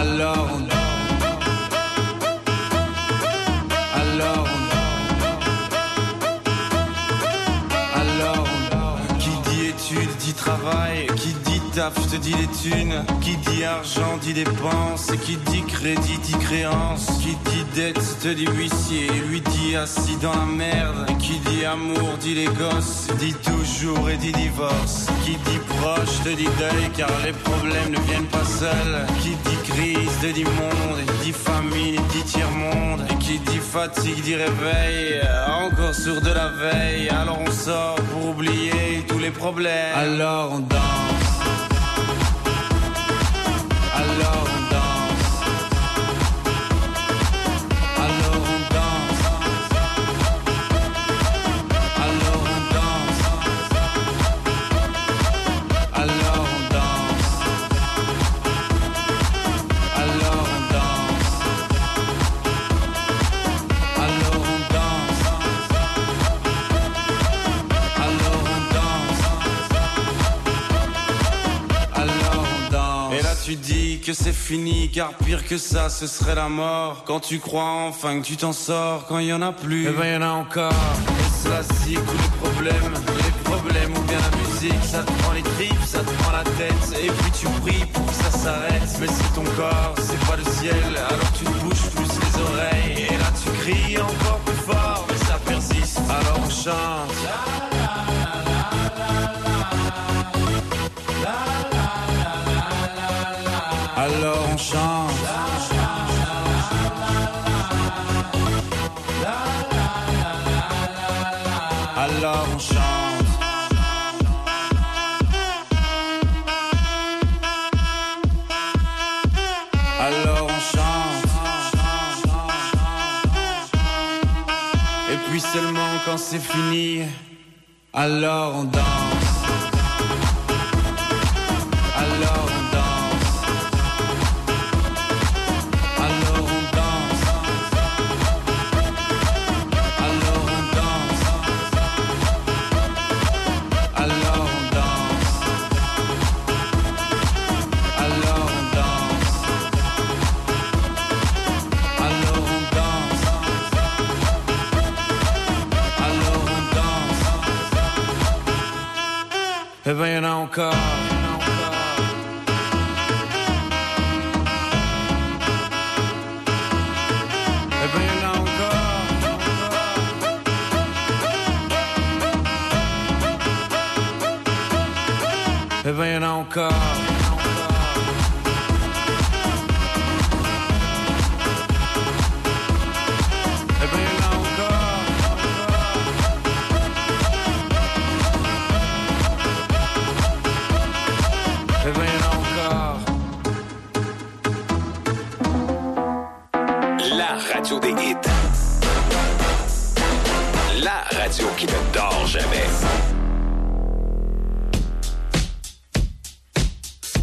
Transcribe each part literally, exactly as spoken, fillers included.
Alors on dort. Alors on dort. Alors on dort. Qui dit études dit travail, qui dit taf te dit les thunes, qui dit argent dit dépenses, et qui dit crédit dit créance, qui dit dette te dit huissier, lui dit assis dans la merde, et qui dit amour dit les gosses, dit toujours et dit divorce, qui dit proche te dit deuil car les problèmes ne viennent pas seuls, qui dit crise te dit monde, et dit famille dit tiers-monde, et qui dit fatigue dit réveil, encore sourd de la veille, alors on sort pour oublier tous les problèmes, alors on danse. Alors on danse. Alors on danse. Alors on danse. Alors on danse. Alors on danse. Alors on danse. Alors on danse. Alors on danse. Et là tu dis que c'est fini, car pire que ça ce serait la mort. Quand tu crois enfin que tu t'en sors, quand il y en a plus, eh ben y en a encore. Et cela c'est tous les problèmes, les problèmes ou bien la musique, ça te prend les tripes, ça te prend la tête, et puis tu pries pour que ça s'arrête. Mais c'est ton corps, c'est pas le ciel, alors tu te bouges plus les oreilles, et là tu cries encore plus fort, mais ça persiste, alors on chante. Alors on chante. Alors on chante. Alors on chante. Et puis seulement quand c'est fini, alors on danse. Alors on danse. Alors on danse. Alors on danse. Alors on danse. Alors on danse. Alors on danse. Alors on danse. Eh ben y'en a encore. Eh ben y'en a encore. Eh ben y'en a encore. Eh ben y'en a encore. La radio des hits. La radio qui ne dort jamais.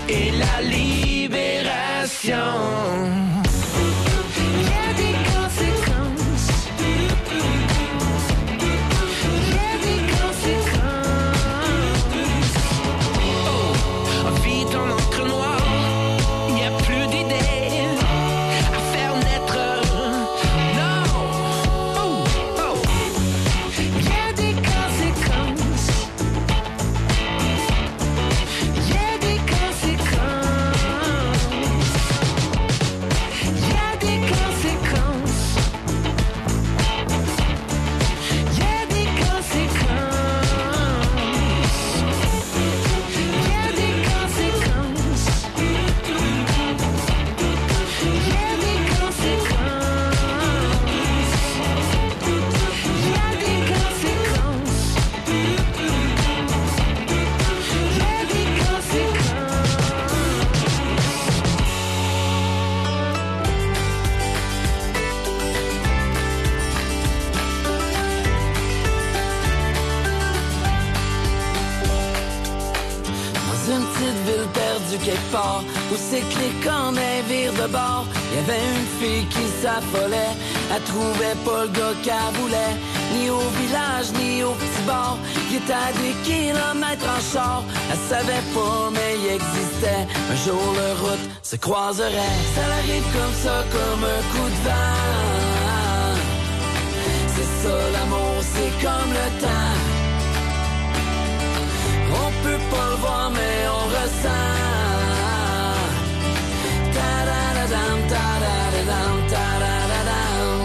et la libération. Il y a des conséquences. Il y a des conséquences. Oh, vite en encre noire, il n'y a plus d'idées à faire naître. Non. Oh, oh. Il y a des conséquences. Il y a des conséquences. Il y a des conséquences. Il y a des conséquences. Il y a des conséquences. Il y a des conséquences. Il y a des conséquences. Il y a des Dans une petite ville perdue quelque part, où c'est que les cornets virent de bord, il y avait une fille qui s'affolait. Elle trouvait pas le gars qu'elle voulait, ni au village, ni au petit bar, qui était à des kilomètres en char. Elle savait pas, mais il existait. Un jour, leur route se croiserait. Ça arrive comme ça, comme un coup de vent. C'est ça l'amour, c'est comme le temps. On peut pas le voir, mais on ressent. Ta-da-da-dam, ta-da-da-dam, ta-da-da-dam.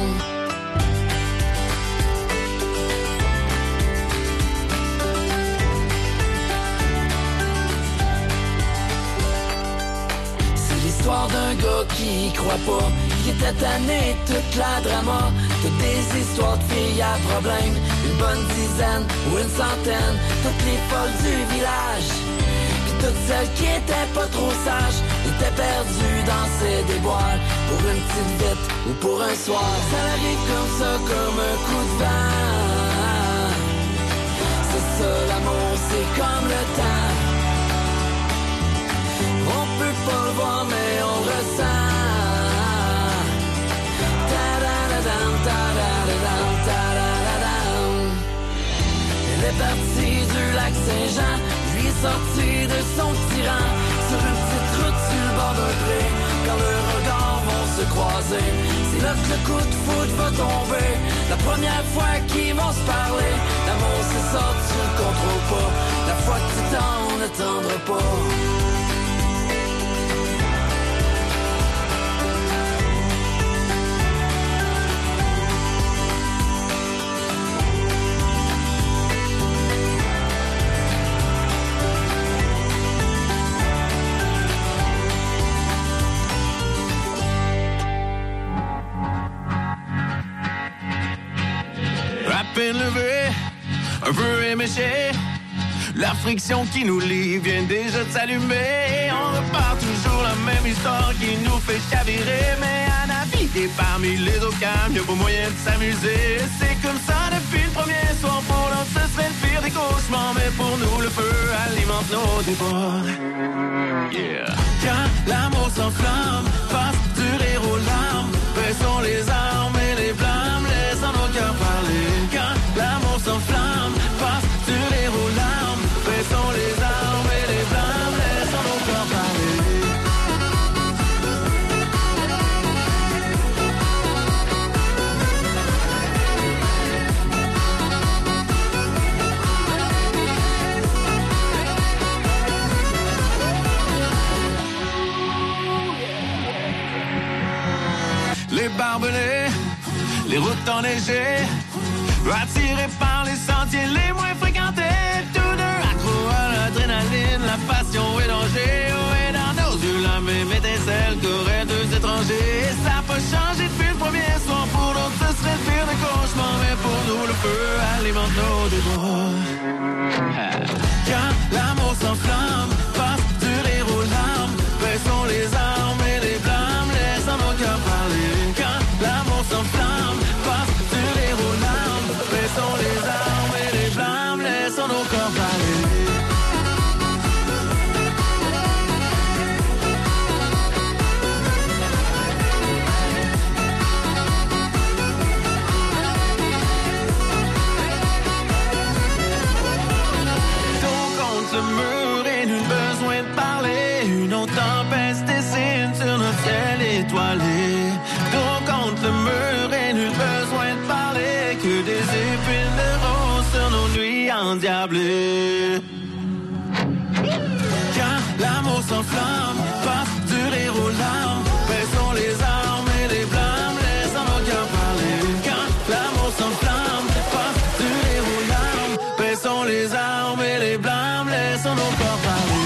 C'est l'histoire d'un gars qui y croit pas, qui était tanné toute la drama. Toutes des histoires de filles à problème, une bonne dizaine ou une centaine, toutes les folles du village. Puis toutes celles qui étaient pas trop sages, étaient perdues dans ces déboires, pour une petite bête ou pour un soir. Ça arrive comme ça, comme un coup de vent. C'est ça l'amour, c'est comme le temps. On peut pas le voir, mais on ressent. Ta-da-da-dam, ta-da-da-dam, ta-da-da-dam. Elle est partie du lac Saint-Jean, lui est sorti de son petit rang, sur une petite route sur le bord d'un pré. Quand leurs regards vont se croiser, c'est là que le coup de foudre va tomber. La première fois qu'ils vont se parler, l'amour c'est ça, tu le contrôles pas. La fois que tu t'en attendras pas. À peine levé, un peu éméché, la friction qui nous lie vient déjà de s'allumer. On repart toujours la même histoire qui nous fait chavirer, mais à naviguer parmi les occasions, y'a pas moyen de s'amuser. C'est comme ça depuis le premier soir, pour l'autre ce serait le pire des cauchemars, mais pour nous le feu alimente nos débords. Yeah. Quand l'amour s'enflamme, passe du rire aux larmes, baissons les armes et les blâmes, laissons nos cœurs parler. Quand l'amour s'enflamme, passe du rire aux larmes, baissons les armes et les blâmes, laissons nos cœurs parler. Les barbelés, les routes enneigées, attirés par les sentiers les moins fréquentés. Tous deux accros à l'adrénaline, la passion et danger. Oh, et dans nos yeux la même étincelle qu'auraient deux étrangers. Et ça n'a pas changé depuis le premier soir, pour d'autres ce serait le pire des cauchemars, mais pour nous le feu alimente nos débords. Quand l'amour s'enflamme, passe du rire aux larmes, baissons les armes et les blâmes, laissons nos cœurs parler. Quand l'amour s'enflamme, passe du rire aux larmes, baissons les armes et les blâmes, laissons nos corps parler. mur et nul besoin de parler. Une autre tempête dessine sur notre ciel étoilé. Dos contre le mur et nul besoin de parler. Que des épines de rose sur nos nuits endiablées. Quand l'amour s'enflamme, passe du rire aux larmes. Baissons les armes et les blâmes, laissons nos cœurs parler. Quand l'amour s'enflamme, passe du rire aux larmes. Baissons les armes et les blâmes, laissons nos corps parler.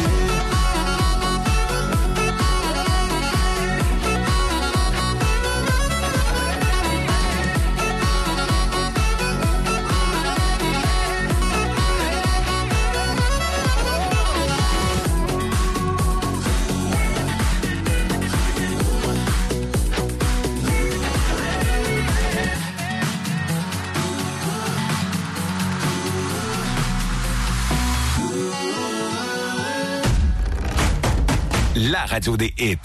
La radio des hits.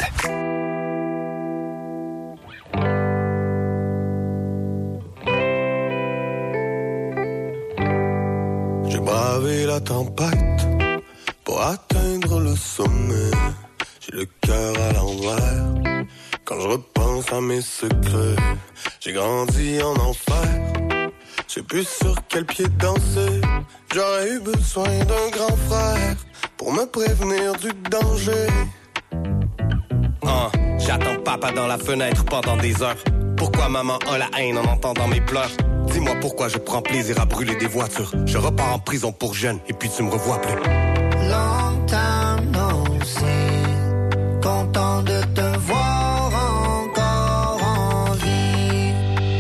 J'ai bravé la tempête pour atteindre le sommet. J'ai le cœur à l'envers quand je repense à mes secrets. J'ai grandi en enfer, je sais plus sur quel pied danser. J'aurais eu besoin d'un grand frère pour me prévenir du danger. Uh, j'attends papa dans la fenêtre pendant des heures. Pourquoi maman a la haine en entendant mes pleurs? Dis-moi pourquoi je prends plaisir à brûler des voitures. Je repars en prison pour jeune et puis tu me revois plus. Long time no see. Content de te voir encore en vie.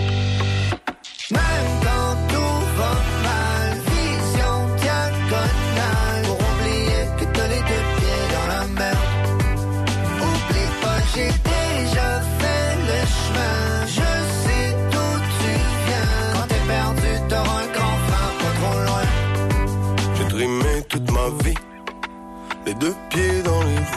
Même quand tout va mal, vision diagonale. Pour oublier que t'as les deux pieds dans la mer. Oublie pas, j'ai déjà fait le chemin. Je sais d'où tu viens. Quand t'es perdu, t'auras un grand frère pas trop loin. J'ai trimé toute ma vie, les deux pieds dans les roues.